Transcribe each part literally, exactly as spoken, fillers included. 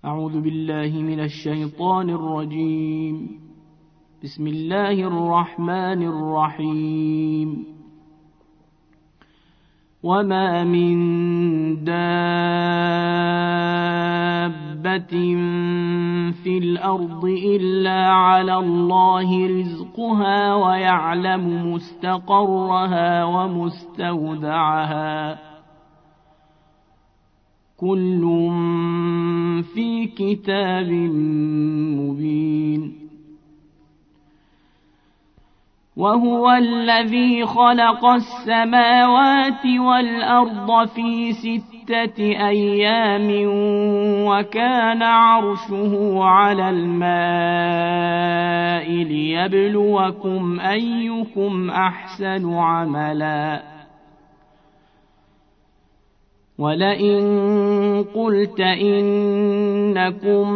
أعوذ بالله من الشيطان الرجيم. بسم الله الرحمن الرحيم. وما من دابة في الأرض إلا على الله رزقها ويعلم مستقرها ومستودعها كل في كتاب مبين. وهو الذي خلق السماوات والأرض في ستة أيام وكان عرشه على الماء ليبلوكم أيكم أحسن عملا. ولئن قلت إنكم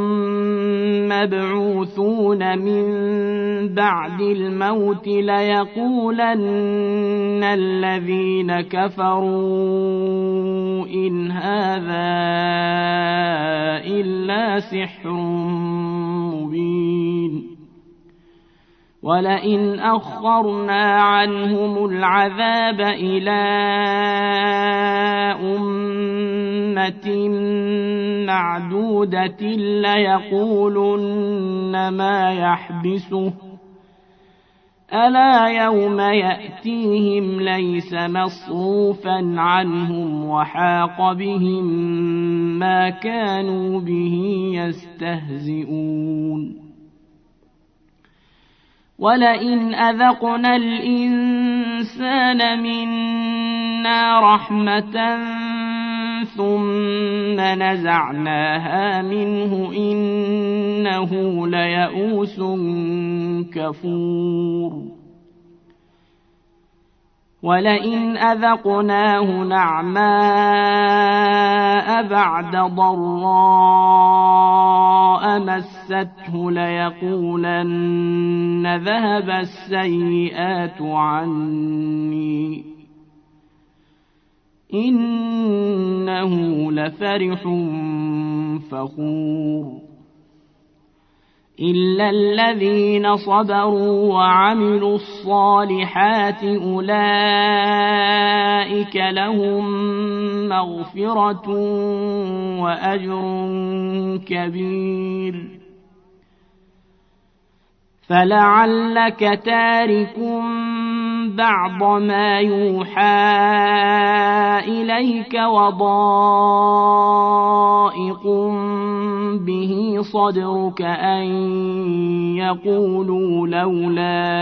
مبعوثون من بعد الموت ليقولن الذين كفروا إن هذا إلا سحر مبين. ولئن أخرنا عنهم العذاب إلى أمة معدودة ليقولن ما يحبسه ألا يوم يأتيهم ليس مصروفا عنهم وحاق بهم ما كانوا به يستهزئون. ولئن أذقنا الإنسان منا رحمة ثم نزعناها منه إنه ليئوس كفور. ولئن أذقناه نعماء بعد ضراء مسته ليقولن ذهب السيئات عني إنه لفرح فخور. إلا الذين صبروا وعملوا الصالحات أولئك لهم مغفرة وأجر كبير. فلعلك تارك بعض ما يوحى إليك وضائق به صدرك أن يقولوا لولا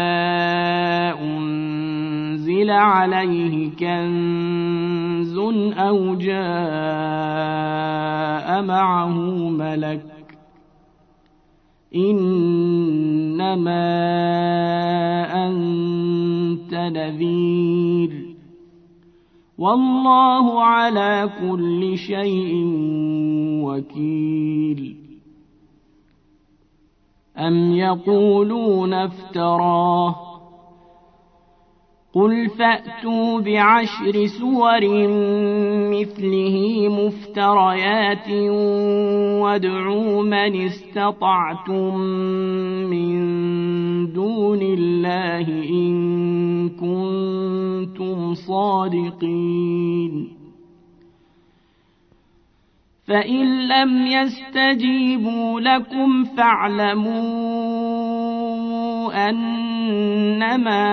أنزل عليه كنز أو جاء معه ملك إنما أنت نذير والله على كل شيء وكيل. أم يقولون افتراه قل فأتوا بعشر سور مثله مفتريات وادعوا من استطعتم من دون الله إن كنتم صادقين. فإن لم يستجيبوا لكم فاعلموا أنما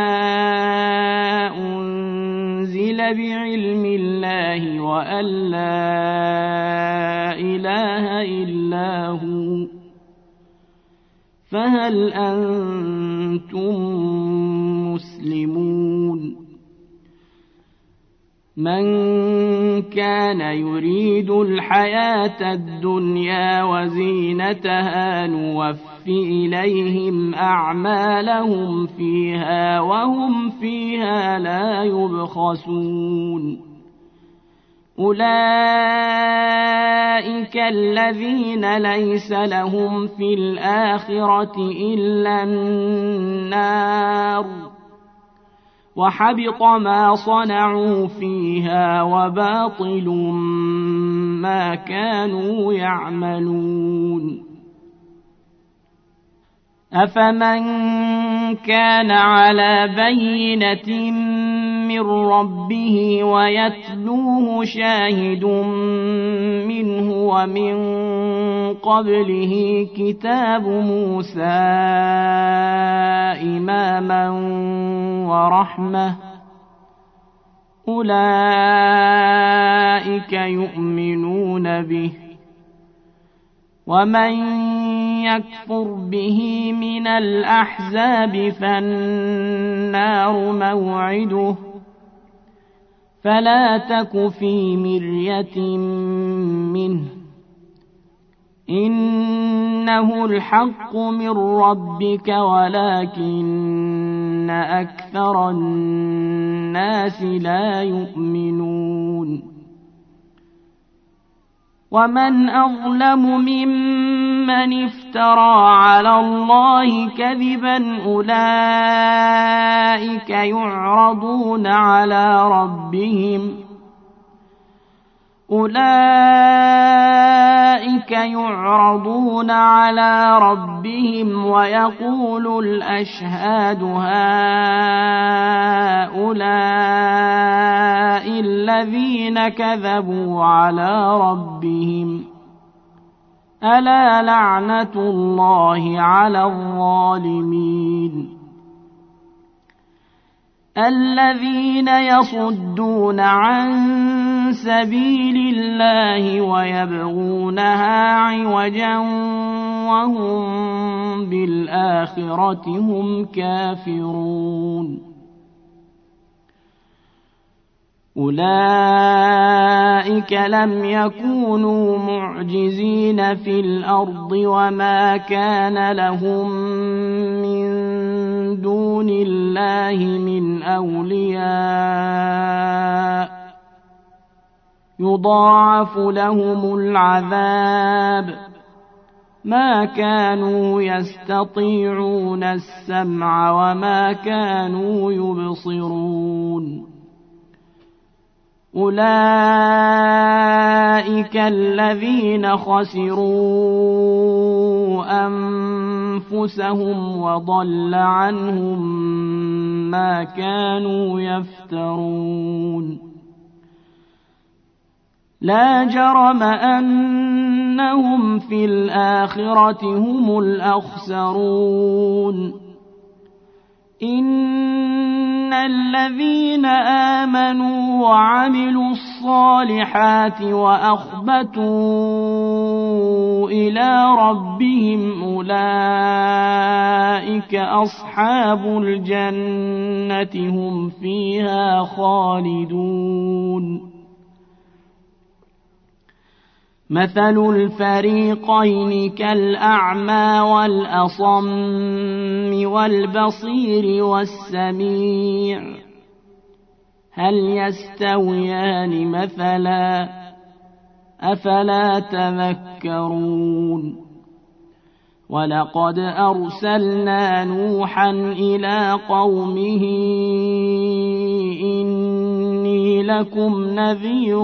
أنزل بعلم الله وأن لا إله إلا هو فهل أنتم مسلمون. من كان يريد الحياة الدنيا وزينتها نوف إليهم أعمالهم فيها وهم فيها لا يبخسون. أولئك الذين ليس لهم في الآخرة إلا النار وحبط ما صنعوا فيها وباطل ما كانوا يعملون أفمن كان على بينة من ربه ويتلوه شاهد منه ومن قبله كتاب موسى إماما ورحمة أولئك يؤمنون به ومن يكفر به من الأحزاب فالنار موعده فلا تك في مرية منه إنه الحق من ربك ولكن أكثر الناس لا يؤمنون ومن أظلم ممن افترى على الله كذبا أولئك يعرضون على ربهم أولئك يعرضون على ربهم ويقول الأشهاد هؤلاء الذين كذبوا على ربهم ألا لعنة الله على الظالمين الذين يصدون عن سبيل الله ويبغونها عوجا وهم بالآخرة هم كافرون أولئك لم يكونوا معجزين في الأرض وما كان لهم من دون الله من أولياء يضاعف لهم العذاب ما كانوا يستطيعون السمع وما كانوا يبصرون أولئك الذين خسروا أنفسهم وضل عنهم ما كانوا يفترون لا جرم أنهم في الآخرة هم الأخسرون إن الذين آمنوا وعملوا الصالحات وأخبتوا إلى ربهم أولئك أصحاب الجنة هم فيها خالدون مثل الفريقين كالأعمى والأصم والبصير والسميع هل يستويان مثلا أفلا تذكرون ولقد أرسلنا نوحا إلى قومه إني لكم نذير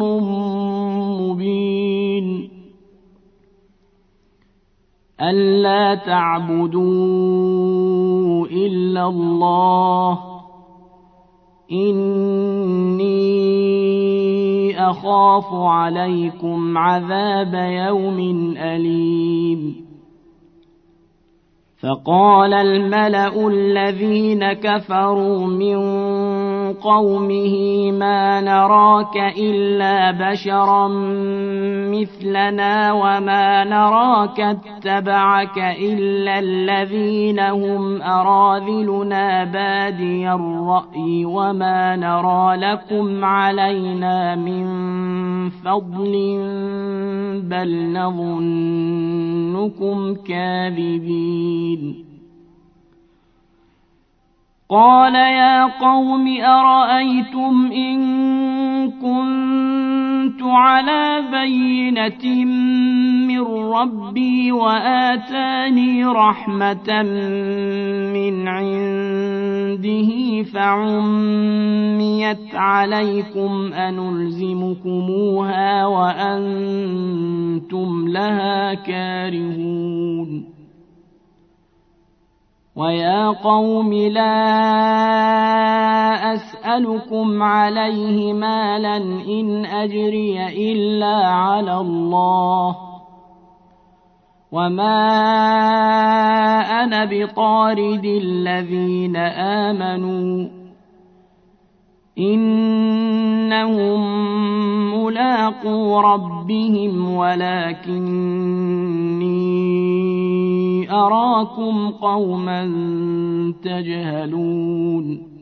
مبين ألا تعبدوا إلا الله إني أخاف عليكم عذاب يوم أليم فقال الملأ الذين كفروا من قومه ما نراك إلا بشرا مثلنا وما نراك اتبعك إلا الذين هم أراذلنا بادي الرأي وما نرى لكم علينا من فضل بل نظنكم كاذبين قال يا قوم أرأيتم إن كنت على بينة من ربي وآتاني رحمة من عند عنده فعميت عليكم أنلزمكموها وأنتم لها كارهون ويا قوم لا أسألكم عليه مالا إن أجري إلا على الله وما أنا بطارد الذين آمنوا إنهم ملاقو ربهم ولكني أراكم قوما تجهلون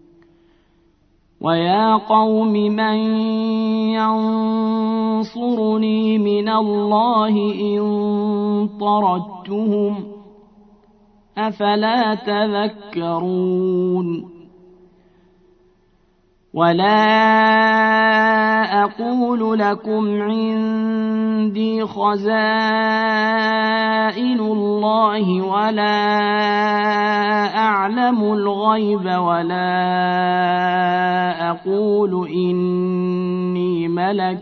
ويا قوم من ينصرني من الله إن طردتهم أفلا تذكرون ولا أقول لكم عندي خزائن الله ولا أعلم الغيب ولا أقول إني ملك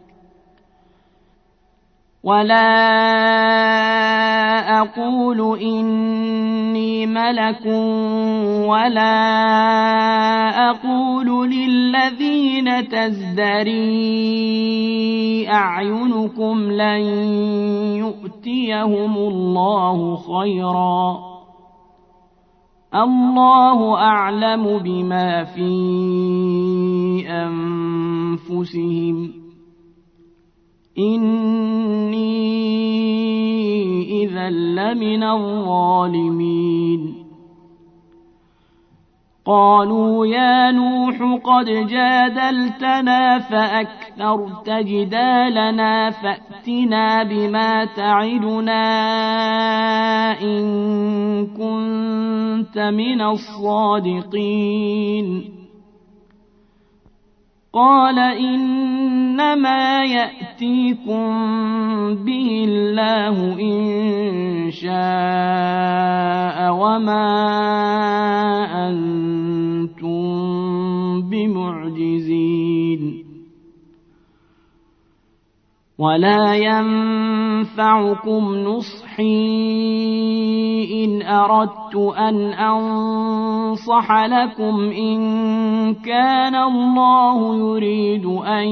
ولا أقول إني ملك ولا أقول للذين تزدري أعينكم لن يؤتيهم الله خيرا الله أعلم بما في أنفسهم إني إذا لمن الظالمين قالوا يا نوح قد جادلتنا فأكثرت جدالنا فأتنا بما تعدنا إن كنت من الصادقين قال إنما يأتيكم به الله إن شاء وما أنتم بمعجزين ولا ينفعكم نصحي إن أردت أن أنصح لكم إن كان الله يريد أن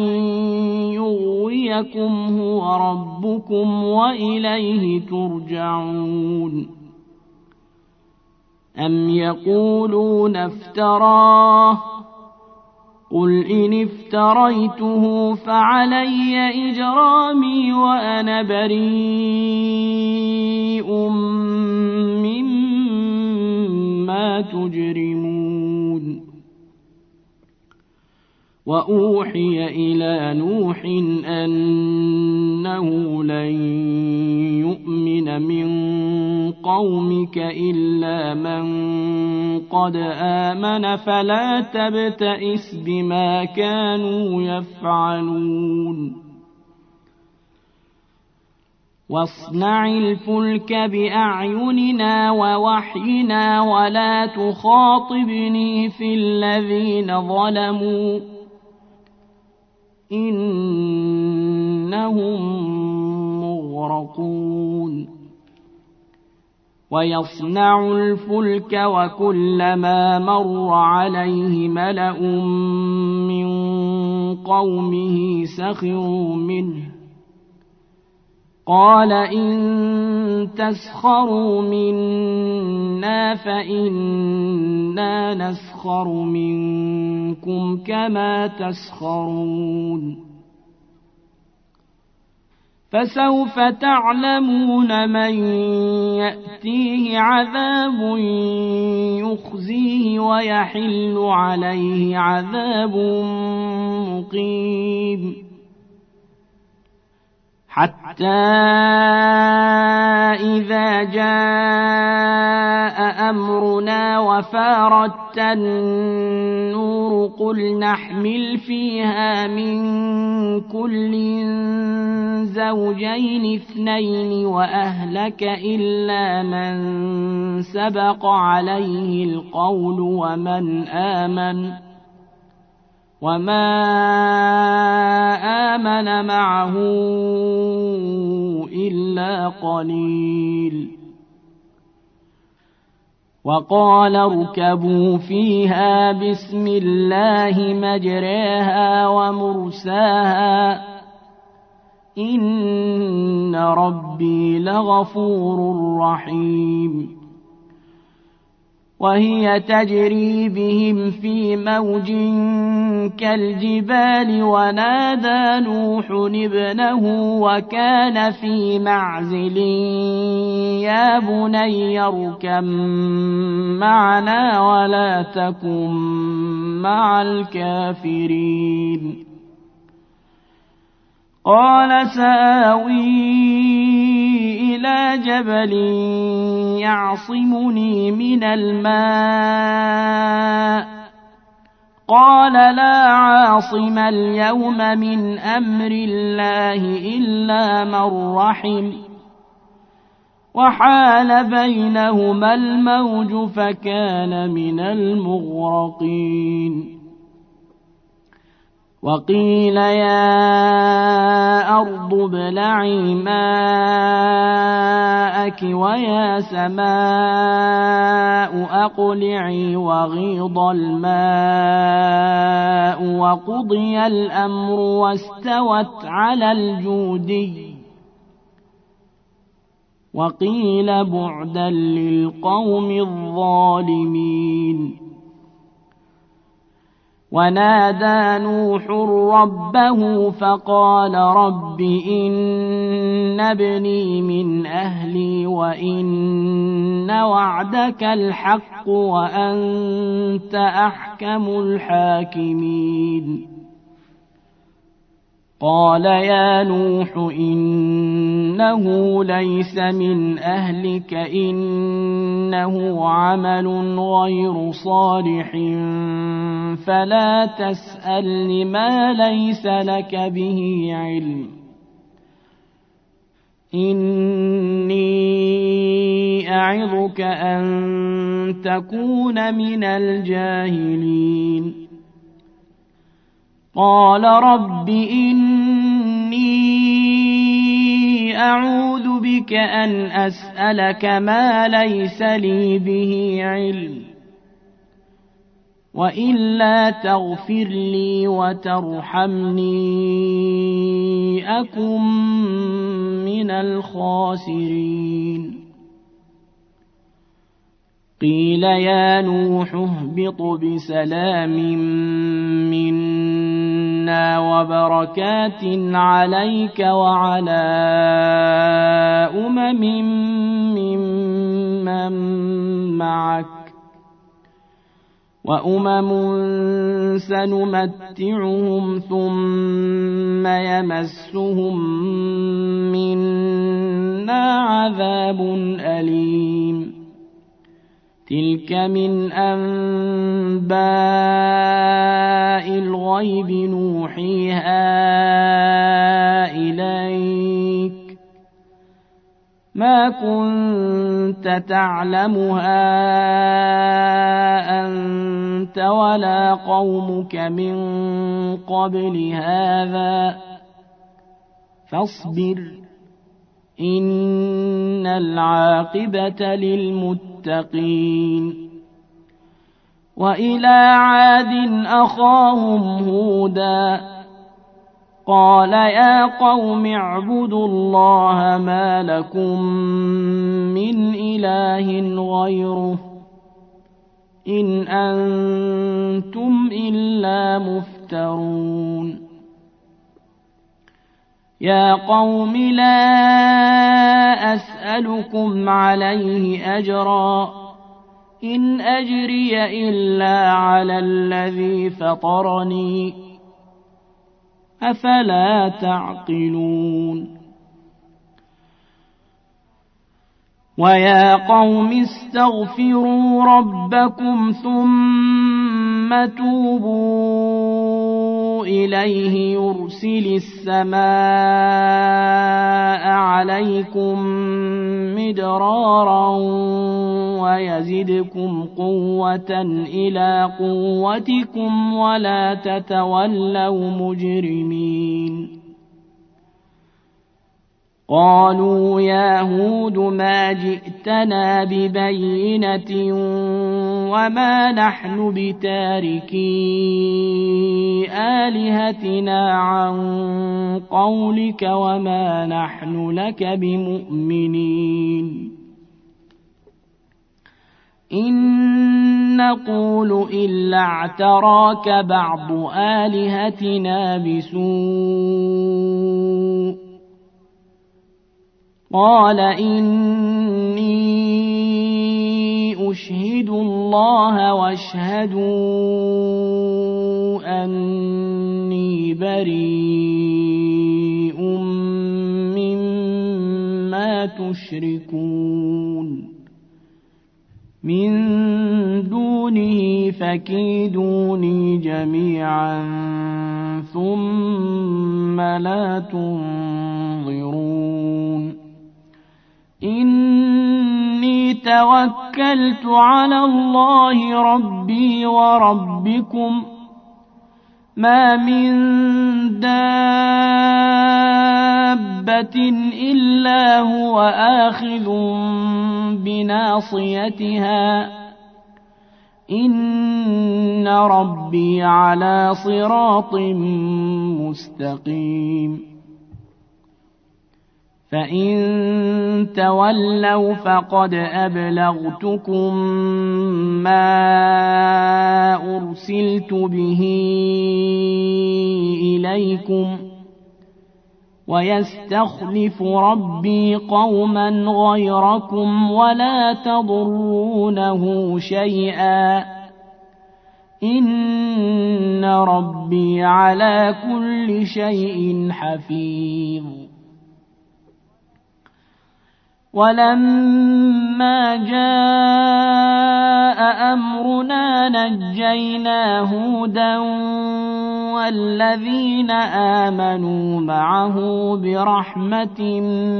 يغويكم هو ربكم وإليه ترجعون أم يقولون افتراه قل إن افتريته فعلي إجرامي وأنا بريء مما تجرمون وأوحي إلى نوح أنه لن يؤمن من قومك إلا من قد آمن فلا تبتئس بما كانوا يفعلون واصنع الفلك بأعيننا ووحينا ولا تخاطبني في الذين ظلموا إنهم مغرقون ويصنع الفلك وكلما مر عليه ملأ من قومه سخروا منه قال إن تسخروا منا فإنا نسخر منكم كما تسخرون فسوف تعلمون من يأتيه عذاب يخزيه ويحل عليه عذاب مقيم حتى إذا جاء أمرنا وفارت النور قل نحمل فيها من كل زوجين اثنين وأهلك إلا من سبق عليه القول ومن آمن وما آمن معه إلا قليل وقال اركبوا فيها بسم الله مجريها ومرساها إن ربي لغفور رحيم وهي تجري بهم في موج كالجبال ونادى نوح ابنه وكان في معزل يا بني اركب معنا ولا تكن مع الكافرين قال سآوي إلى جبل يعصمني من الماء قال لا عاصم اليوم من أمر الله إلا من رحم وحال بينهما الموج فكان من المغرقين وقيل يا أرض ابلعي ماءك ويا سماء أقلعي وغيض الماء وقضي الأمر واستوت على الجودي وقيل بعدا للقوم الظالمين ونادى نوح ربه فقال رب إن ابني من أهلي وإن وعدك الحق وأنت أحكم الحاكمين قال يا نوح إنه ليس من أهلك إنه عمل غير صالح فلا تسألني ما ليس لك به علم إني أعظك أن تكون من الجاهلين قال رب إني أعوذ بك أن أسألك ما ليس لي به علم وإلا تغفر لي وترحمني أكن من الخاسرين قيل يا نوح اهبط بسلام منا وبركات عليك وعلى أمم ممن معك وأمم سنمتعهم ثم يمسهم منا عذاب أليم تلك من أنباء الغيب نوحيها إليك ما كنت تعلمها أنت ولا قومك من قبل هذا فاصبر إن العاقبة للمتقين وإلى عاد أخاهم هودا قال يا قوم اعبدوا الله ما لكم من إله غيره إن أنتم إلا مفترون يا قوم لا أسألكم عليه أجرا إن أجري إلا على الذي فطرني أفلا تعقلون ويا قوم استغفروا ربكم ثم توبوا إليه يرسل السماء عليكم مدرارا ويزدكم قوة إلى قوتكم ولا تتولوا مجرمين. قالوا يا هود ما جئتنا ببينة وما نحن بتاركي آلهتنا عن قولك وما نحن لك بمؤمنين. إن نقول إلا اعتراك بعض آلهتنا بسوء. قال إني أشهد الله واشهدوا أني بريء مما تشركون من دونه فكيدوني جميعا ثم لا تنظرون. إني توكلت على الله ربي وربكم ما من دابة إلا هو آخذ بناصيتها إن ربي على صراط مستقيم. فإن تولوا فقد أبلغتكم ما أرسلت به إليكم ويستخلف ربي قوما غيركم ولا تضرونه شيئا إن ربي على كل شيء حفيظ. ولما جاء أمرنا نجينا هودا والذين آمنوا معه برحمة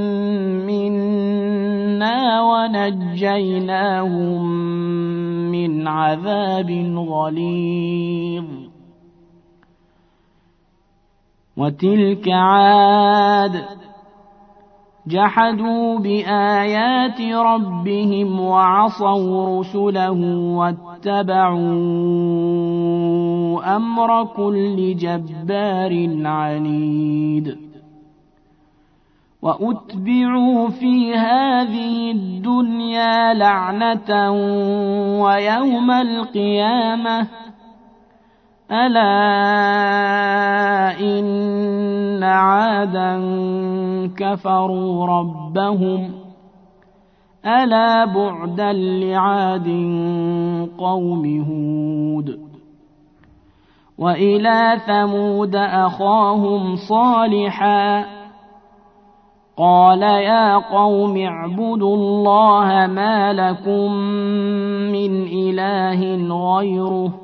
منا ونجيناهم من عذاب غليظ. وتلك عاد جحدوا بآيات ربهم وعصوا رسله واتبعوا أمر كل جبار عنيد. وأتبعوا في هذه الدنيا لعنة ويوم القيامة ألا إن عادا كفروا ربهم ألا بعدا لعاد قوم هود. وإلى ثمود أخاهم صالحا قال يا قوم اعبدوا الله ما لكم من إله غيره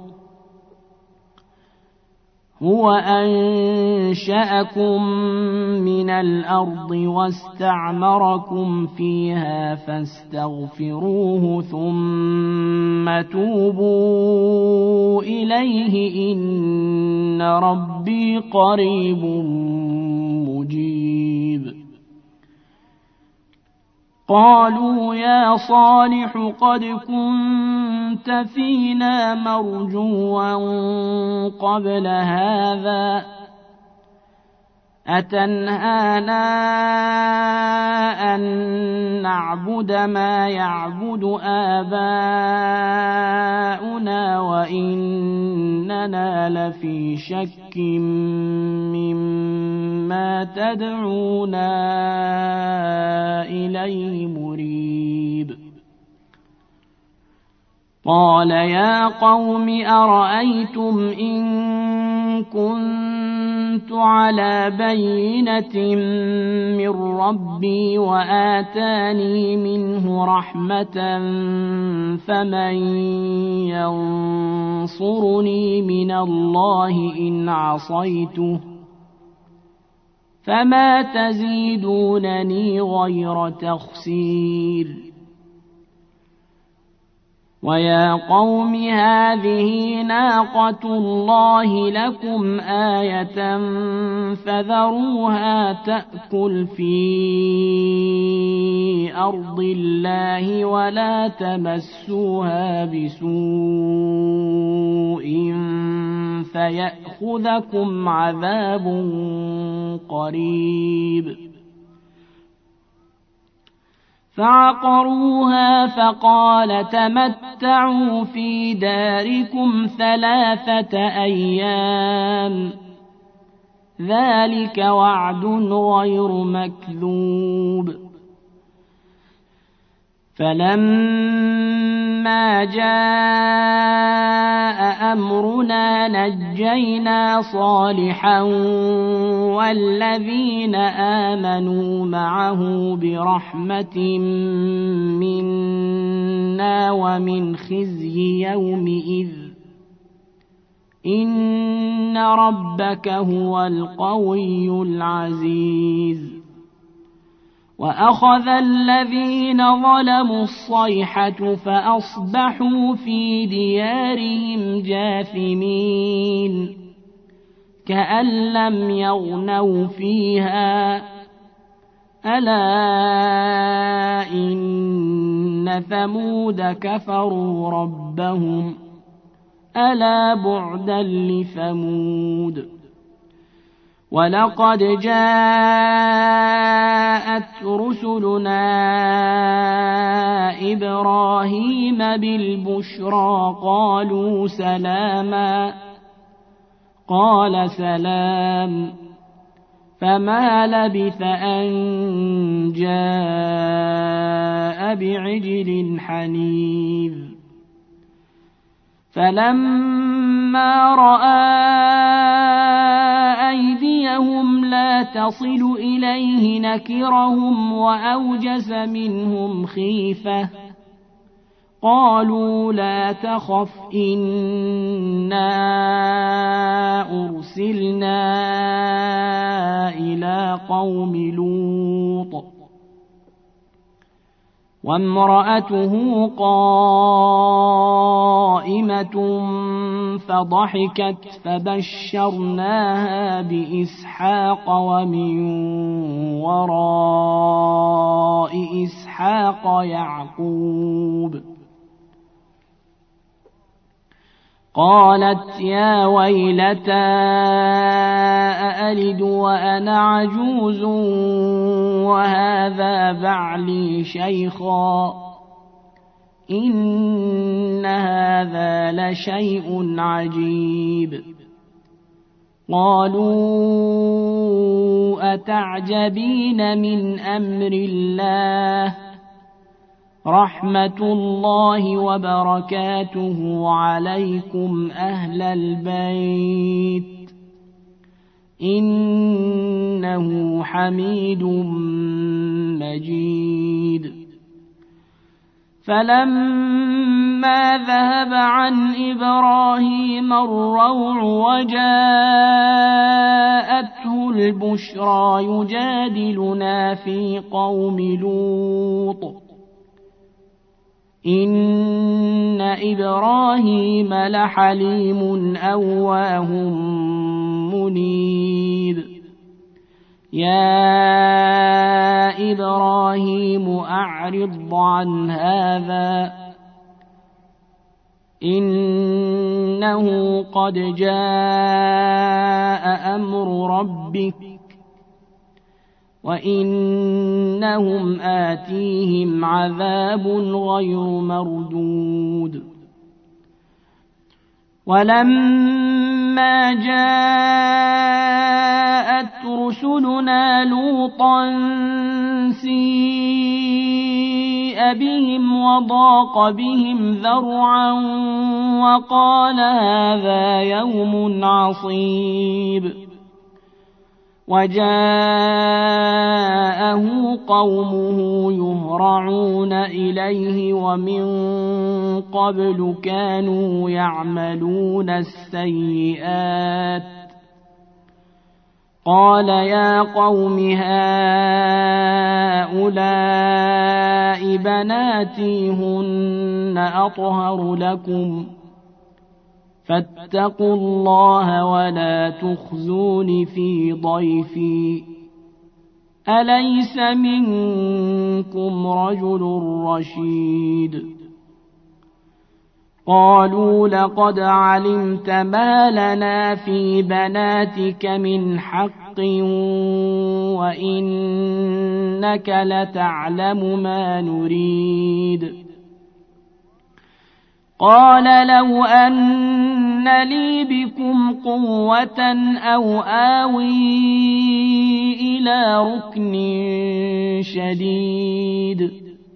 هو أنشأكم من الأرض واستعمركم فيها فاستغفروه ثم توبوا إليه إن ربي قريب مجيب. قالوا يا صالح قد كنت فينا مرجوا قبل هذا أتنهانا أن نعبد ما يعبد آباؤنا وإننا لفي شك مما تدعونا إليه مريب. قال يا قوم أرأيتم إن كنت على بينة من ربي وآتاني منه رحمة فمن ينصرني من الله إن عصيته فما تزيدونني غير تخسير ويا قوم هذه ناقة الله لكم آية فذروها تأكل في أرض الله ولا تمسوها بسوء فيأخذكم عذاب قريب فعقروها فقال تمتعوا في داركم ثلاثة أيام ذلك وعد غير مكذوب فلما جاء أمرنا نجينا صالحا والذين آمنوا معه برحمة منا ومن خزي يومئذ إن ربك هو القوي العزيز وأخذ الذين ظلموا الصيحة فأصبحوا في ديارهم جاثمين كأن لم يغنوا فيها ألا إن ثمود كفروا ربهم ألا بعدا لثمود ولقد جاءت رسلنا إبراهيم بالبشرى قالوا سلاما قال سلام فما لبث أن جاء بعجل حنيذ فلما رأى أيديهم لا تصل إليه نكرهم وأوجس منهم خيفة قالوا لا تخف إنا أرسلنا إلى قوم لوط وامرأته قائمة فضحكت فبشرناها بإسحاق ومن وراء إسحاق يعقوب قالت يا ويلتى أألد وأنا عجوز وهذا بعلي شيخا إن هذا لشيء عجيب قالوا أتعجبين من أمر الله رحمة الله وبركاته عليكم أهل البيت إنه حميد مجيد فلما ذهب عن إبراهيم الروع وجاءته البشرى يجادلنا في قوم لوط إن إبراهيم لحليم أواه منيب يا إبراهيم أعرض عن هذا إنه قد جاء أمر ربك وإنهم آتيهم عذاب غير مردود ولما جاءت رسلنا لوطا سيء سيء بهم وضاق بهم ذرعا وقال هذا يوم عصيب وجاءه قومه يهرعون إليه ومن قبل كانوا يعملون السيئات قال يا قوم هؤلاء بناتي هن أطهر لكم فاتقوا الله ولا تخزون في ضيفي أليس منكم رجل رشيد قالوا لقد علمت ما لنا في بناتك من حق وإنك لتعلم ما نريد قال لو أن لي بكم قوة أو آوي إلى ركن شديد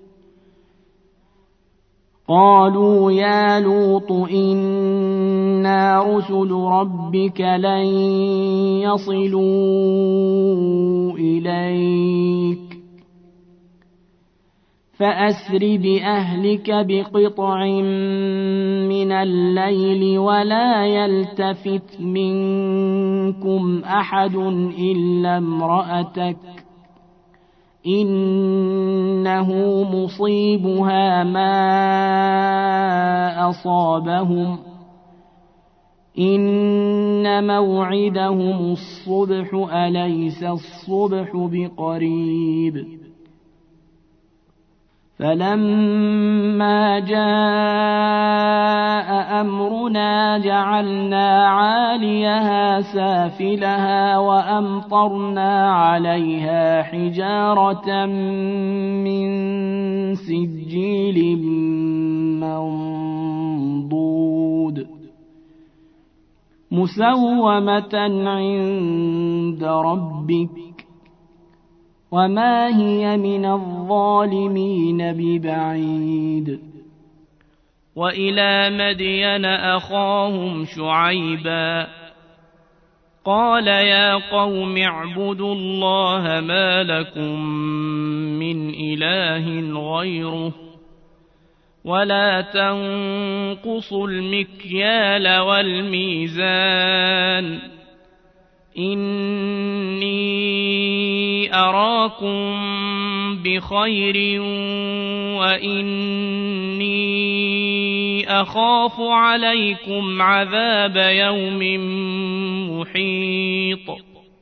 قالوا يا لوط إنا رسل ربك لن يصلوا إليك فأسر بأهلك بقطع من الليل ولا يلتفت منكم أحد إلا امرأتك إنه مصيبها ما أصابهم إن موعدهم الصبح أليس الصبح بقريب فلما جاء أمرنا جعلنا عاليها سافلها وأمطرنا عليها حجارة من سجيل منضود مسومة عند ربك وما هي من الظالمين ببعيد وإلى مدين أخاهم شعيبا قال يا قوم اعبدوا الله ما لكم من إله غيره ولا تنقصوا المكيال والميزان إني أراكم بخير وإني أخاف عليكم عذاب يوم محيط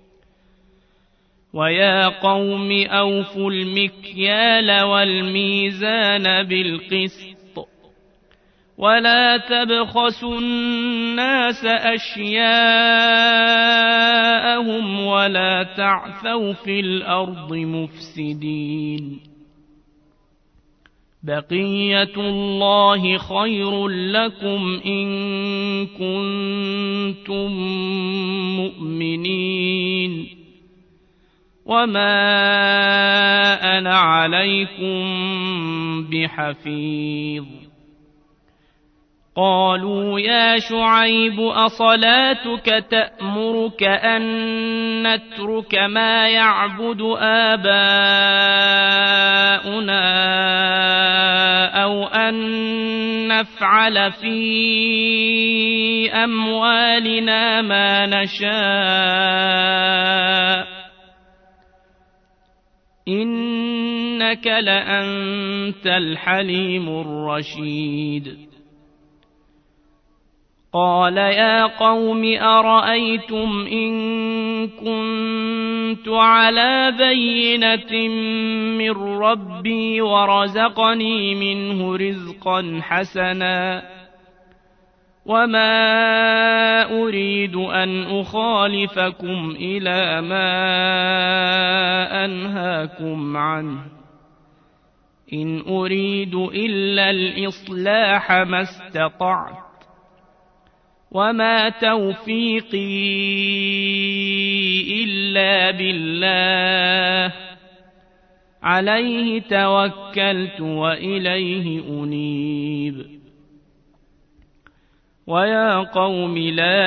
ويا قوم أوفوا المكيال والميزان بالقسط ولا تبخسوا الناس أشياءهم ولا تعثوا في الأرض مفسدين بقية الله خير لكم إن كنتم مؤمنين وما أنا عليكم بحفيظ قالوا يا شعيب أصلاتك تأمرك أن نترك ما يعبد آباؤنا أو أن نفعل في أموالنا ما نشاء إنك لأنت الحليم الرشيد قال يا قوم أرأيتم إن كنت على بينة من ربي ورزقني منه رزقا حسنا وما أريد أن أخالفكم إلى ما أنهاكم عنه إن أريد إلا الإصلاح ما استطعت وما توفيقي إلا بالله عليه توكلت وإليه أنيب ويا قوم لا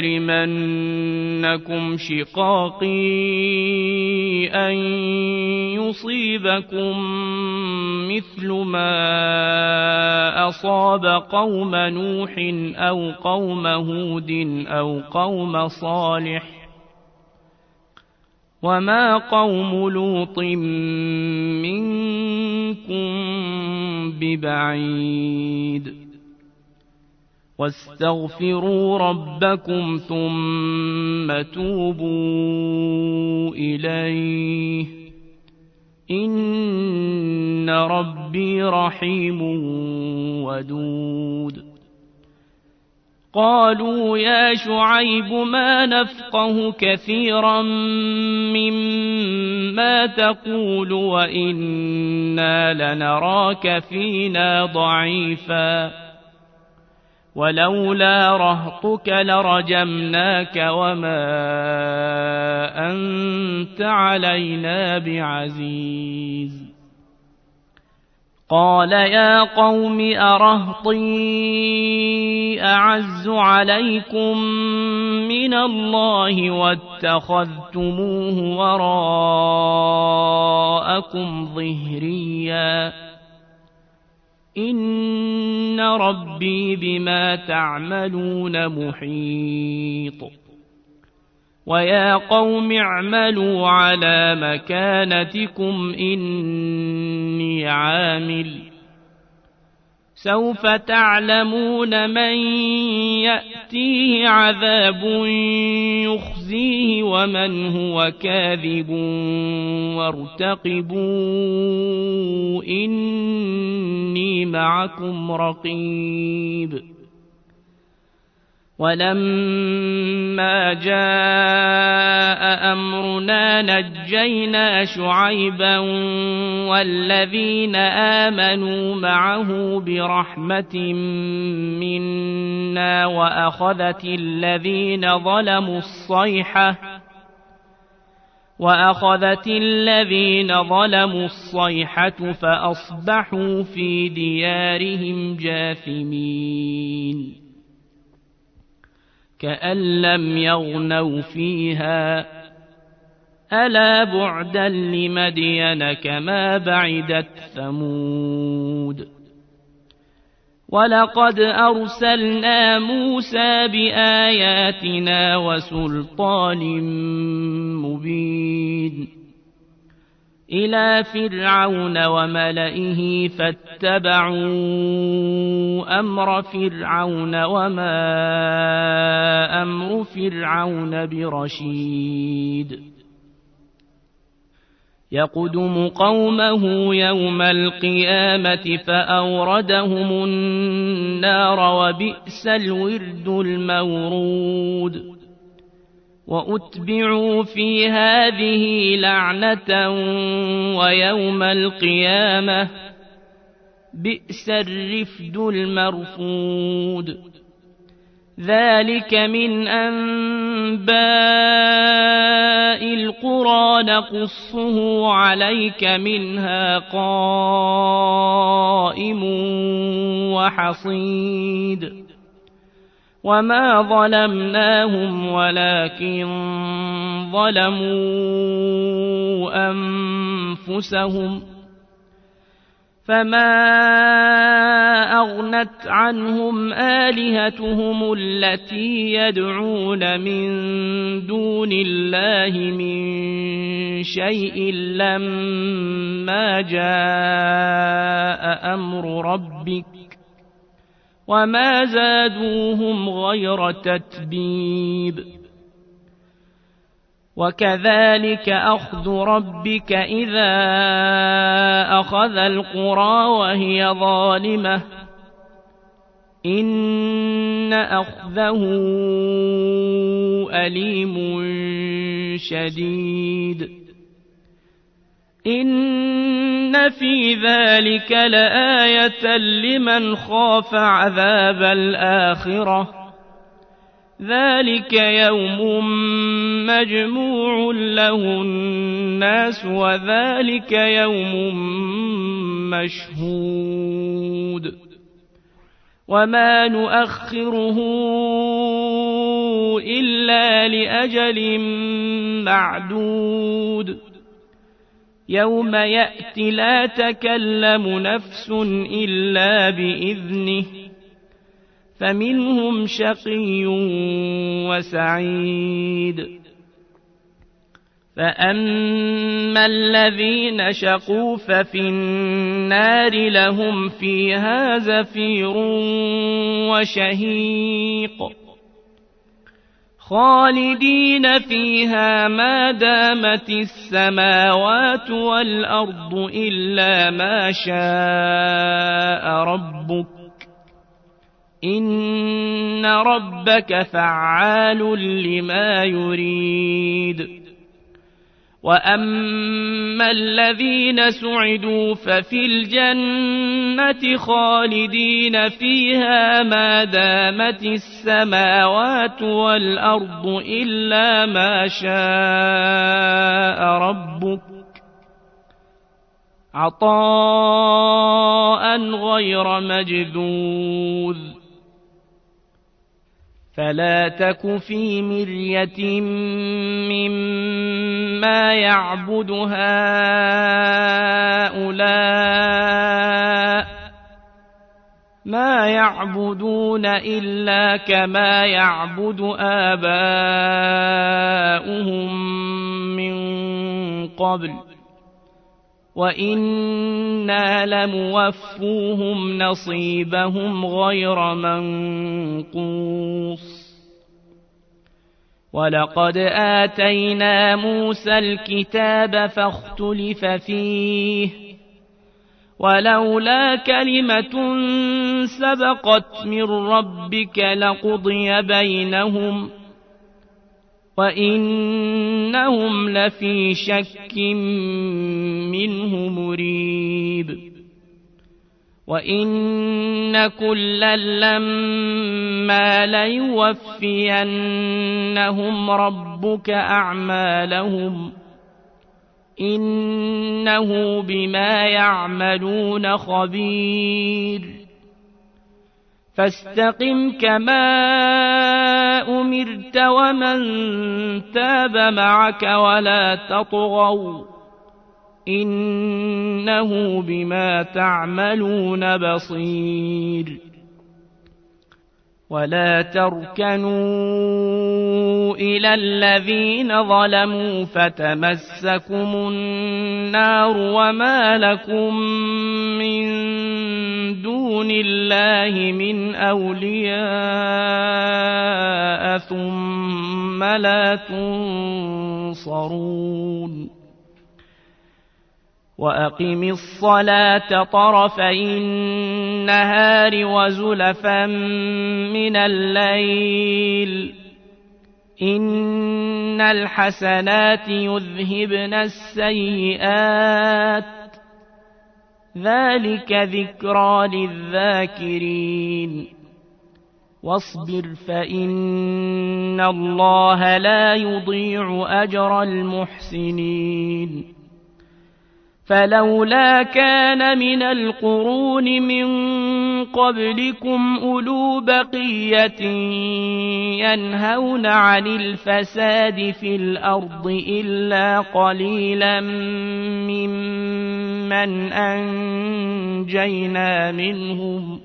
يجرمنكم شقاقي أن يصيبكم مثل ما أصاب قوم نوح أو قوم هود أو قوم صالح وما قوم لوط منكم ببعيد واستغفروا ربكم ثم توبوا إليه إن ربي رحيم ودود قالوا يا شعيب ما نفقه كثيرا مما تقول وإنا لنراك فينا ضعيفا ولولا رهطك لرجمناك وما أنت علينا بعزيز قال يا قوم أرهطي أعز عليكم من الله واتخذتموه وراءكم ظهريا إن ربي بما تعملون محيط ويا قوم اعملوا على مكانتكم إني عامل سوف تعلمون من يأتيه عذاب يخزيه ومن هو كاذب وارتقبوا إني معكم رقيب ولما جاء أمرنا نجينا شعيبا والذين آمنوا معه برحمة منا وأخذت الذين ظلموا الصيحة وأخذت الذين ظلموا الصيحة فأصبحوا في ديارهم جاثمين كأن لم يغنوا فيها ألا بعدا لمدين كما بعدت ثمود ولقد أرسلنا موسى بآياتنا وسلطان مبين إلى فرعون وملئه فاتبعوا أمر فرعون وما أمر فرعون برشيد يقدم قومه يوم القيامة فأوردهم النار وبئس الورد المورود وأتبعوا في هذه لعنة ويوم القيامة بئس الرفد المرفود ذلك من أنباء القرى نقصه عليك منها قائم وحصيد وما ظلمناهم ولكن ظلموا أنفسهم فما أغنت عنهم آلهتهم التي يدعون من دون الله من شيء لما جاء أمر ربك وما زادوهم غير تتبيب وكذلك أخذ ربك إذا أخذ القرى وهي ظالمة إن أخذه أليم شديد إن في ذلك لآية لمن خاف عذاب الآخرة ذلك يوم مجموع له الناس وذلك يوم مشهود وما نؤخره إلا لأجل معدود يوم يأتي لا تكلم نفس إلا بإذنه فمنهم شقي وسعيد فأما الذين شقوا ففي النار لهم فيها زفير وشهيق خالدين فيها ما دامت السماوات والأرض إلا ما شاء ربك إن ربك فعال لما يريد وأما الذين سعدوا ففي الجنة خالدين فيها ما دامت السماوات والأرض إلا ما شاء ربك عطاء غير مجذوذ فلا تك في مرية مما يعبد هؤلاء ما يعبدون إلا كما يعبد آباؤهم من قبل وإنا لموفوهم نصيبهم غير منقوص ولقد آتينا موسى الكتاب فاختلف فيه ولولا كلمة سبقت من ربك لقضي بينهم وإنهم لفي شك منه مريب وإن كلا لما ليوفينهم ربك أعمالهم إنه بما يعملون خبير فاستقم كما أمرت ومن تاب معك ولا تطغوا إنه بما تعملون بصير ولا تركنوا إلى الذين ظلموا فتمسكم النار وما لكم من دون الله من أولياء ثم لا تنصرون وأقم الصلاة طرفي النهار وزلفا من الليل إن الحسنات يذهبن السيئات ذلك ذكرى للذاكرين واصبر فإن الله لا يضيع أجر المحسنين فلولا كان من القرون من قبلكم أولو بقية ينهون عن الفساد في الأرض إلا قليلا ممن أنجينا منهم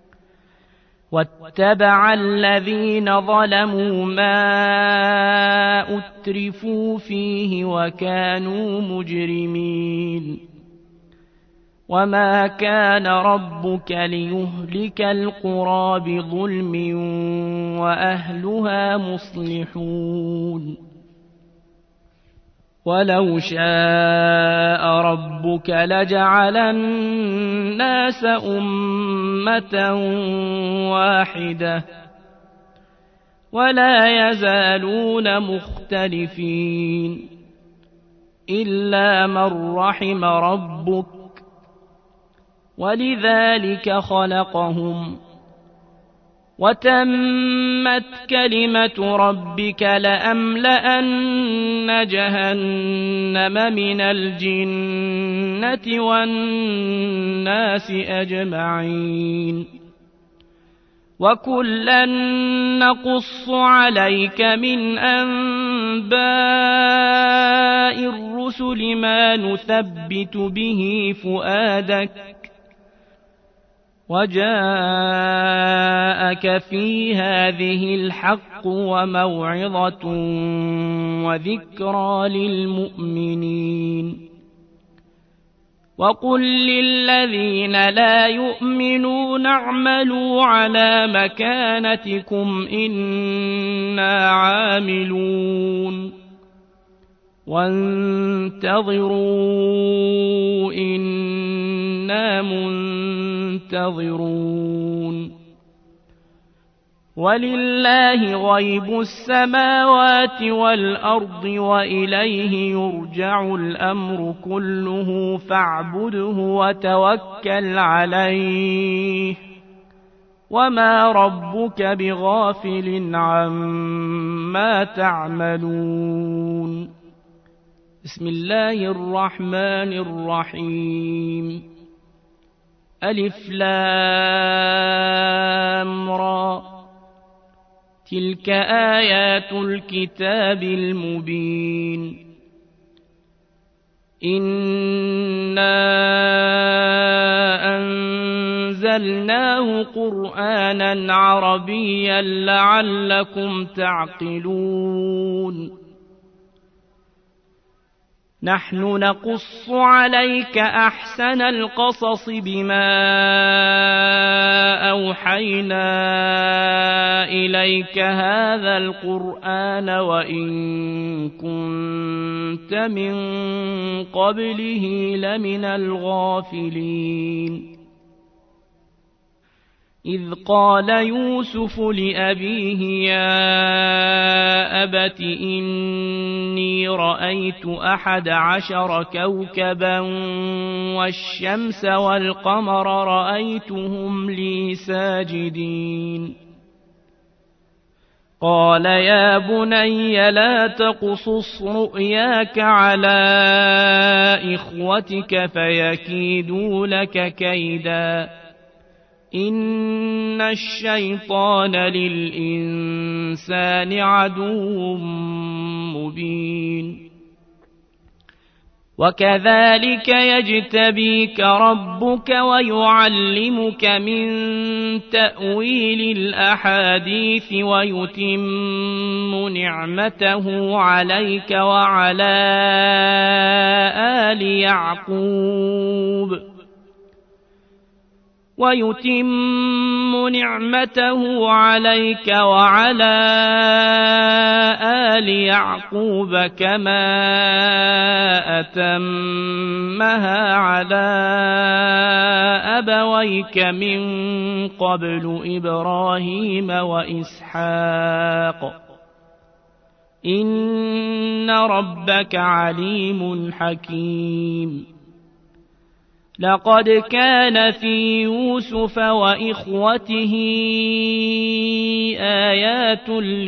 واتبع الذين ظلموا ما أترفوا فيه وكانوا مجرمين وما كان ربك ليهلك القرى بظلم وأهلها مصلحون ولو شاء ربك لجعل الناس أمة واحدة ولا يزالون مختلفين إلا من رحم ربك ولذلك خلقهم وتمت كلمة ربك لأملأن جهنم من الجنة والناس أجمعين وكلا نقص عليك من أنباء الرسل ما نثبت به فؤادك وجاءك في هذه الحق وموعظة وذكرى للمؤمنين وقل للذين لا يؤمنون اعملوا على مكانتكم إنا عاملون وانتظروا إنا منتظرون ولله غيب السماوات والأرض وإليه يرجع الأمر كله فاعبده وتوكل عليه وما ربك بغافل عما تعملون بسم الله الرحمن الرحيم ألف لام را تلك آيات الكتاب المبين إنا أنزلناه قرآنا عربيا لعلكم تعقلون نحن نقص عليك أحسن القصص بما أوحينا إليك هذا القرآن وإن كنت من قبله لمن الغافلين إذ قال يوسف لأبيه يا أبت إني رأيت أحد عشر كوكبا والشمس والقمر رأيتهم لي ساجدين قال يا بني لا تقصص رؤياك على إخوتك فيكيدوا لك كيدا إن الشيطان للإنسان عدو مبين وكذلك يجتبيك ربك ويعلمك من تأويل الأحاديث ويتم نعمته عليك وعلى آل يعقوب ويتم نعمته عليك وعلى آل يعقوب كما أتمها على أبويك من قبل إبراهيم وإسحاق إن ربك عليم حكيم لقد كان في يوسف وإخوته آيات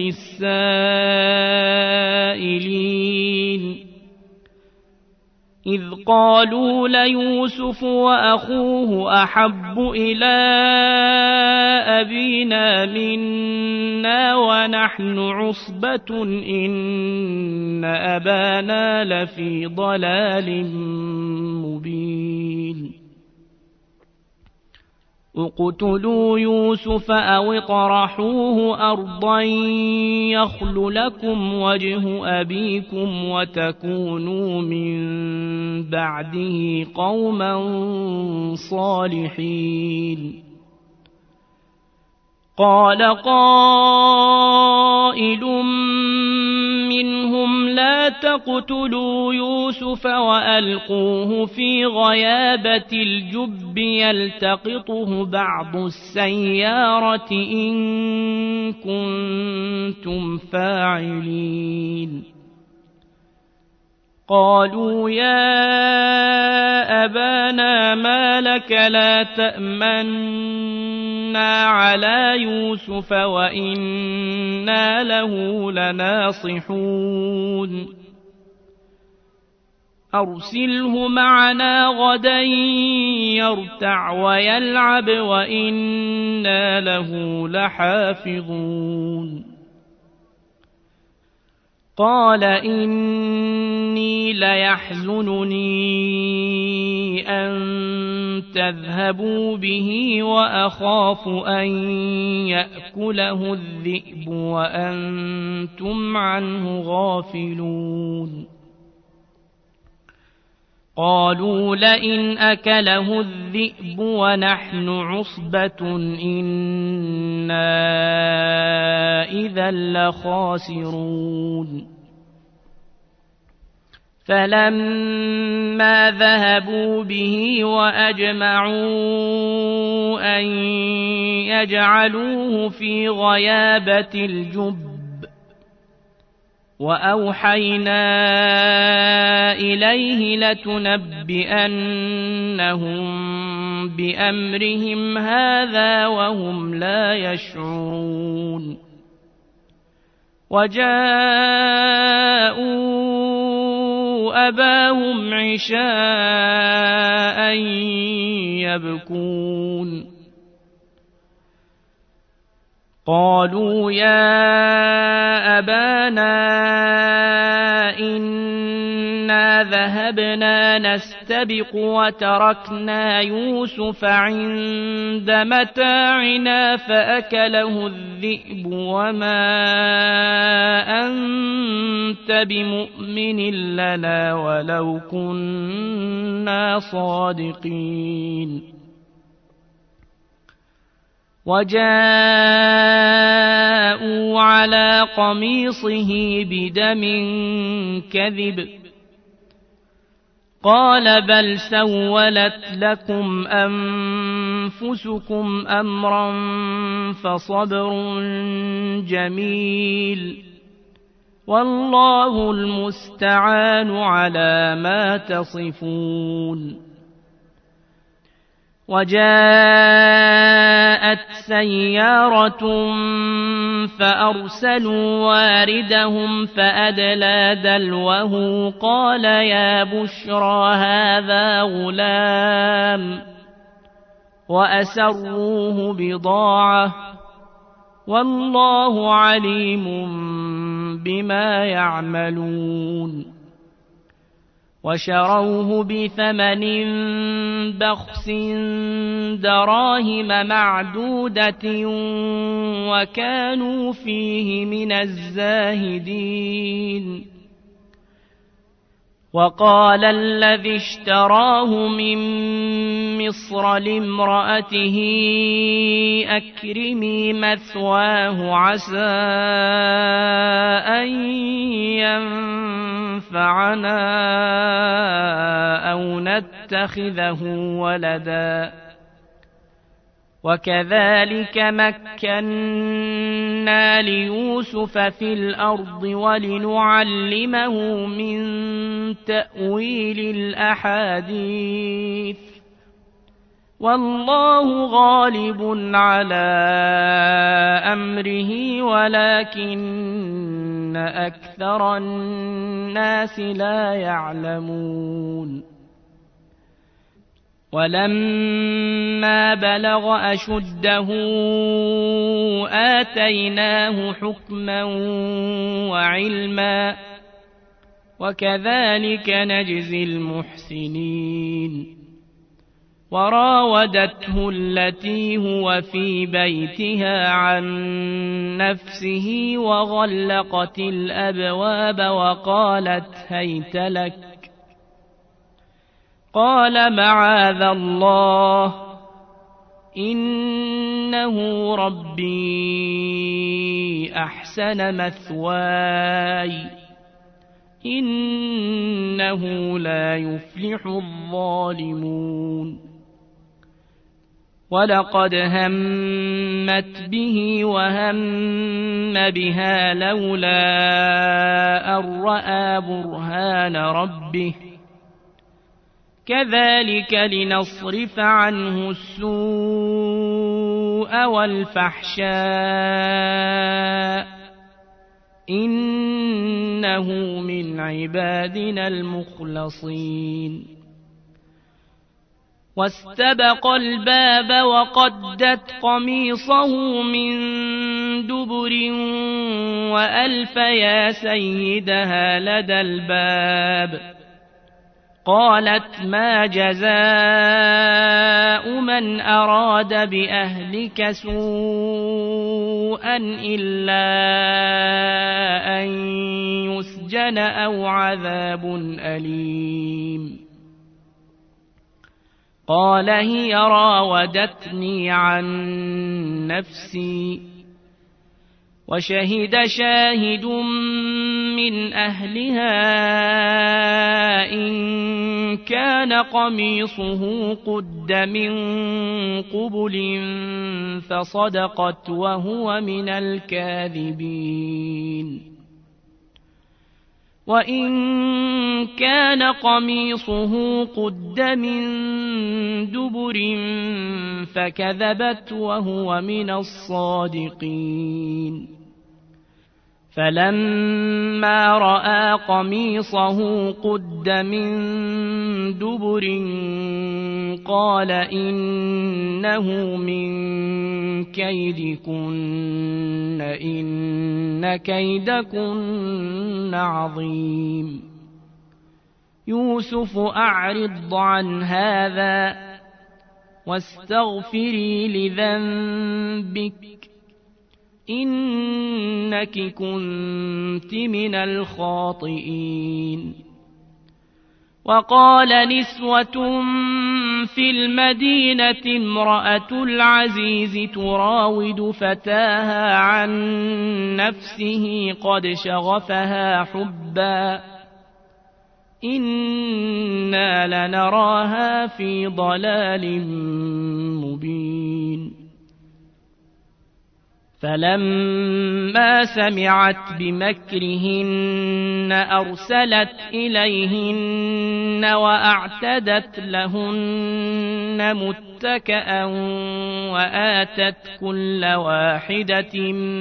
للسائلين إذ قالوا ليوسف وأخوه أحب إلى أبينا منا ونحن عصبة إن أبانا لفي ضلال مبين اقتلوا يوسف أو اطرحوه أرضا يخل لكم وجه أبيكم وتكونوا من بعده قوما صالحين قال قائل منهم لا تقتلوا يوسف وألقوه في غيابة الجب يلتقطه بعض السيارة إن كنتم فاعلين قالوا يا أبانا ما لك لا تأمنا على يوسف وإنا له لناصحون أرسله معنا غدا يرتع ويلعب وإنا له لحافظون قال إني ليحزنني أن تذهبوا به وأخاف أن يأكله الذئب وأنتم عنه غافلون قالوا لئن أكله الذئب ونحن عصبة إنا إذا لخاسرون فلما ذهبوا به وأجمعوا أن يجعلوه في غيابة الجب وأوحينا إليه لتنبئنهم بأمرهم هذا وهم لا يشعرون وجاءوا أباهم عشاء يبكون قالوا يا أبانا إنا ذهبنا نستبق وتركنا يوسف عند متاعنا فأكله الذئب وما أنت بمؤمن لنا ولو كنا صادقين وجاءوا على قميصه بدم كذب قال بل سولت لكم أنفسكم أمرا فصبر جميل والله المستعان على ما تصفون وجاءت سيارة فأرسلوا واردهم فأدلى دلوه قال يا بشرى هذا غلام وأسروه بضاعة والله عليم بما يعملون وشروه بثمن بخس دراهم معدودة وكانوا فيه من الزاهدين وقال الذي اشتراه من مصر لامرأته أكرمي مثواه عسى أن ينفعنا أو نتخذه ولدا وكذلك مكنا ليوسف في الأرض ولنعلمه من تأويل الأحاديث والله غالب على أمره ولكن أكثر الناس لا يعلمون ولما بلغ أشده آتيناه حكما وعلما وكذلك نجزي المحسنين وراودته التي هو في بيتها عن نفسه وغلقت الأبواب وقالت هيت لك قال معاذ الله إنه ربي أحسن مثواي إنه لا يفلح الظالمون ولقد همت به وهم بها لولا أن رأى برهان ربه كذلك لنصرف عنه السوء والفحشاء إنه من عبادنا المخلصين واستبق الباب وقدت قميصه من دبر وألف يا سيدها لدى الباب قالت ما جزاء من أراد بأهلك سوءا إلا أن يسجن أو عذاب أليم قال هي راودتني عن نفسي وشهد شاهد من أهلها إن كان قميصه قد من قبل فصدقت وهو من الكاذبين وإن كان قميصه قد من دبر فكذبت وهو من الصادقين فلما رأى قميصه قد من دبر قال إنه من كيدكن إن كيدكن عظيم يوسف أعرض عن هذا واستغفري لذنبك إنك كنت من الخاطئين وقال نسوة في المدينة امرأة العزيز تراود فتاها عن نفسه قد شغفها حبا إنا لنراها في ضلال مبين فلما سمعت بمكرهن أرسلت إليهن وأعتدت لهن متكئا وآتت كل واحدة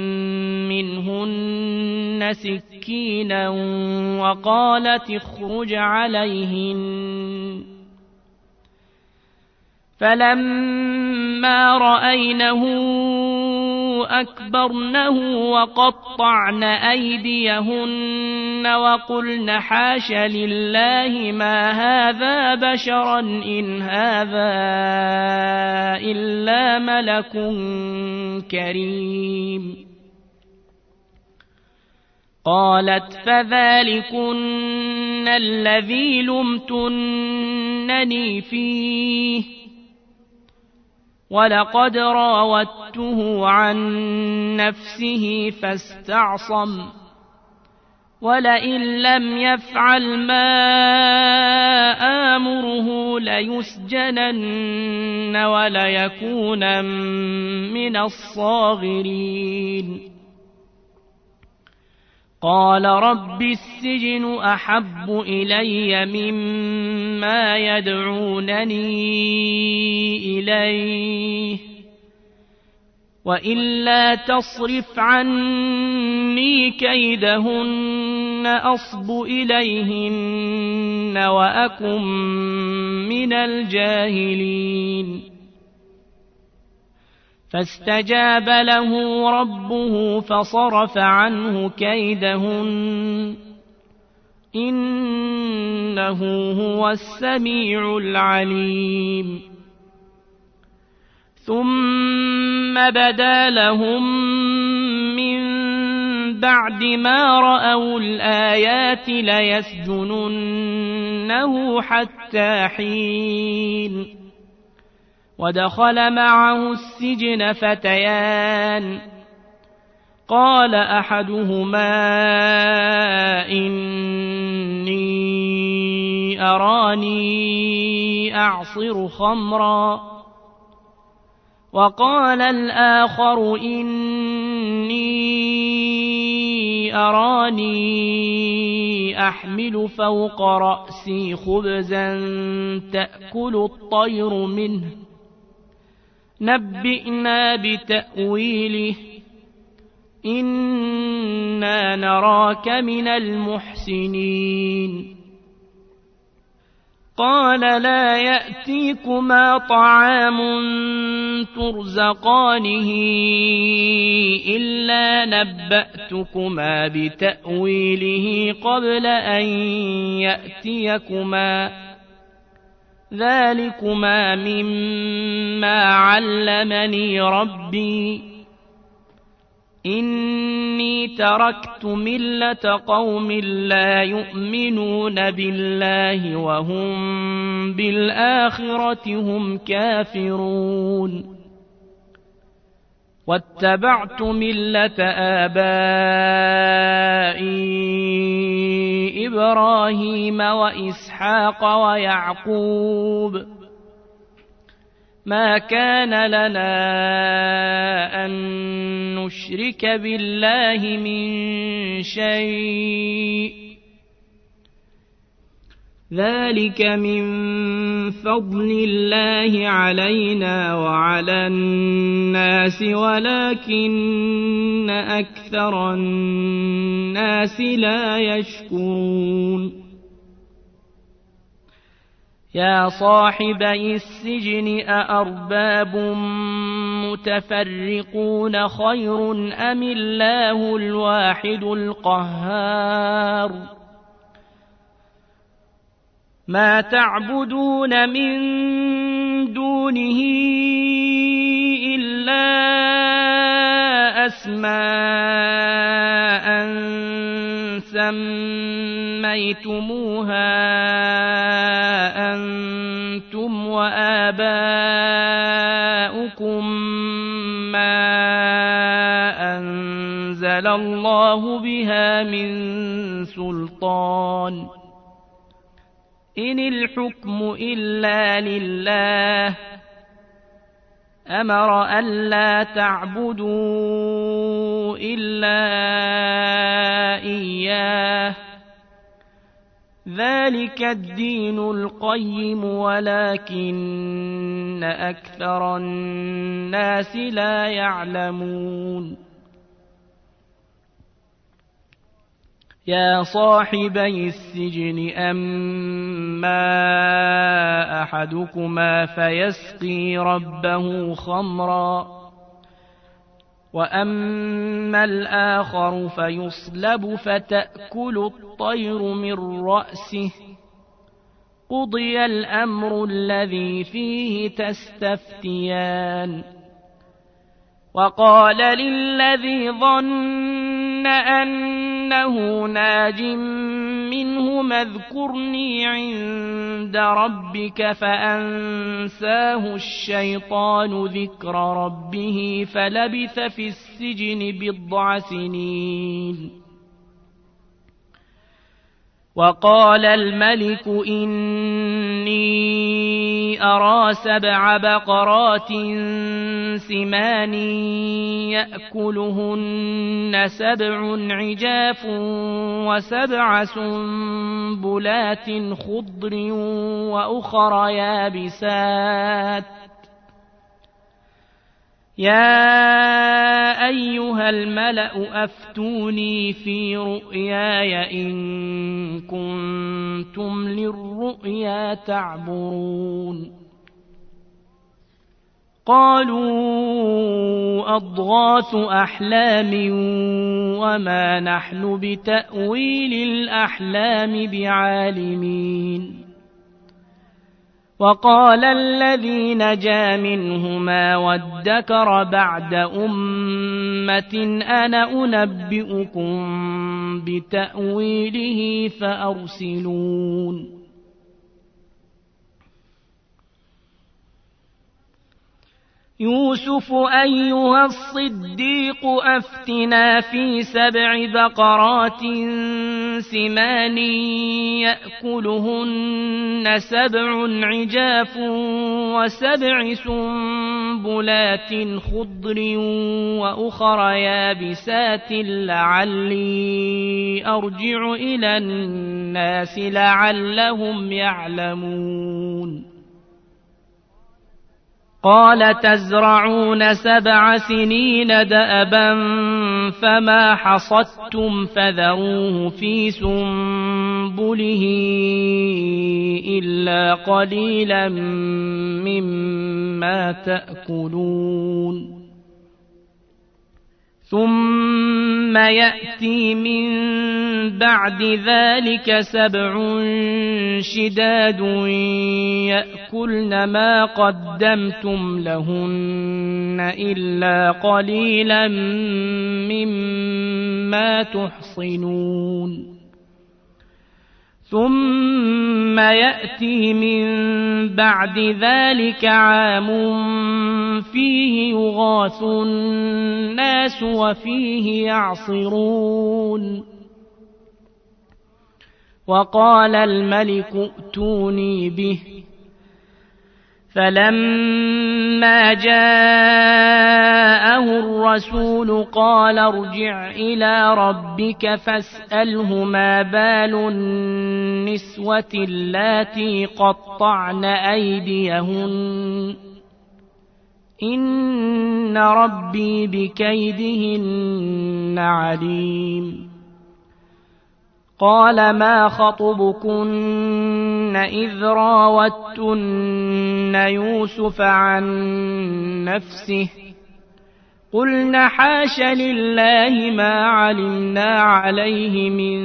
منهن سكينا وقالت اخرج عليهن فلما رأينه أكبرنه وقطعن أيديهن وقلن حاش لله ما هذا بشرا إن هذا إلا ملك كريم قالت فذلكن الذي لمتنني فيه ولقد راودته عن نفسه فاستعصم ولئن لم يفعل ما آمره ليسجنن وليكونن من الصاغرين قال رب السجن أحب إلي مما يدعونني إليه وإلا تصرف عني كيدهن أصب إليهن وأكن من الجاهلين فاستجاب له ربه فصرف عنه كيدهن إنه هو السميع العليم ثم بدا لهم من بعد ما رأوا الآيات ليسجننه حتى حين ودخل معه السجن فتيان قال أحدهما إني أراني أعصر خمرا وقال الآخر إني أراني أحمل فوق رأسي خبزا تأكل الطير منه نبئنا بتأويله إنا نراك من المحسنين قال لا يأتيكما طعام ترزقانه إلا نبأتكما بتأويله قبل أن يأتيكما ذلكما مما علمني ربي إني تركت ملة قوم لا يؤمنون بالله وهم بالآخرة هم كافرون واتبعت ملة آبائي إبراهيم وإسحاق ويعقوب ما كان لنا أن نشرك بالله من شيء ذلك من فضل الله علينا وعلى الناس ولكن أكثر الناس لا يشكرون يا صاحبي السجن أأرباب متفرقون خير أم الله الواحد القهار ما تعبدون من دونه إلا أسماء سميتموها أنتم وآباؤكم ما أنزل الله بها من سلطان إن الحكم إلا لله أمر ألا تعبدوا إلا إياه ذلك الدين القيم ولكن أكثر الناس لا يعلمون يا صاحبي السجن أما أحدكما فيسقي ربه خمرا وأما الآخر فيصلب فتأكل الطير من رأسه قضي الأمر الذي فيه تستفتيان وقال للذي ظن أنه ناج منهما اذكرني عند ربك فأنساه الشيطان ذكر ربه فلبث في السجن بضع سنين وقال الملك إني أرى سبع بقرات سمان يأكلهن سبع عجاف وسبع سنبلات خضر وأخر يابسات يا أيها الملأ أفتوني في رؤياي إن كنتم للرؤيا تعبرون قالوا أضغاث أحلام وما نحن بتأويل الأحلام بعالمين وقال الذي نجا منهما وادكر بعد أمة أنا أنبئكم بتأويله فأرسلون يوسف أيها الصديق أفتنا في سبع بقرات سمان يأكلهن سبع عجاف وسبع سنبلات سنبلات خضر وأخر يابسات لعلي أرجع إلى الناس لعلهم يعلمون قال تزرعون سبع سنين دأبا فما حصدتم فذروه في سنبله إلا قليلا مما تأكلون ثم يأتي من بعد ذلك سبع شداد يأكلن ما قدمتم لهن إلا قليلا مما تحصنون ثم يأتي من بعد ذلك عام فيه يغاث الناس وفيه يعصرون وقال الملك ائتوني به فلما جاءه الرسول قال ارجع إلى ربك فاسأله ما بال النسوة اللاتي قطعن أيديهن إن ربي بكيدهن عليم قال ما خطبكن إذ راوتن يوسف عن نفسه قلن حاش لله ما علمنا عليه من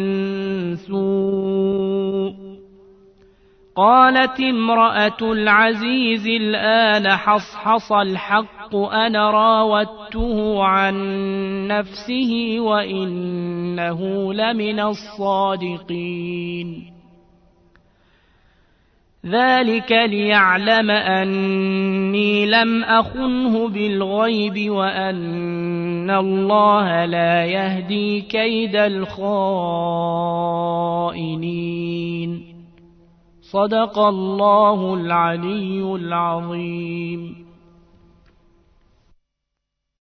سوء قالت امرأة العزيز الآن حصحص الحق أنا راودته عن نفسه وإنه لمن الصادقين ذلك ليعلم أني لم أخنه بالغيب وأن الله لا يهدي كيد الخائنين صدق الله العلي العظيم.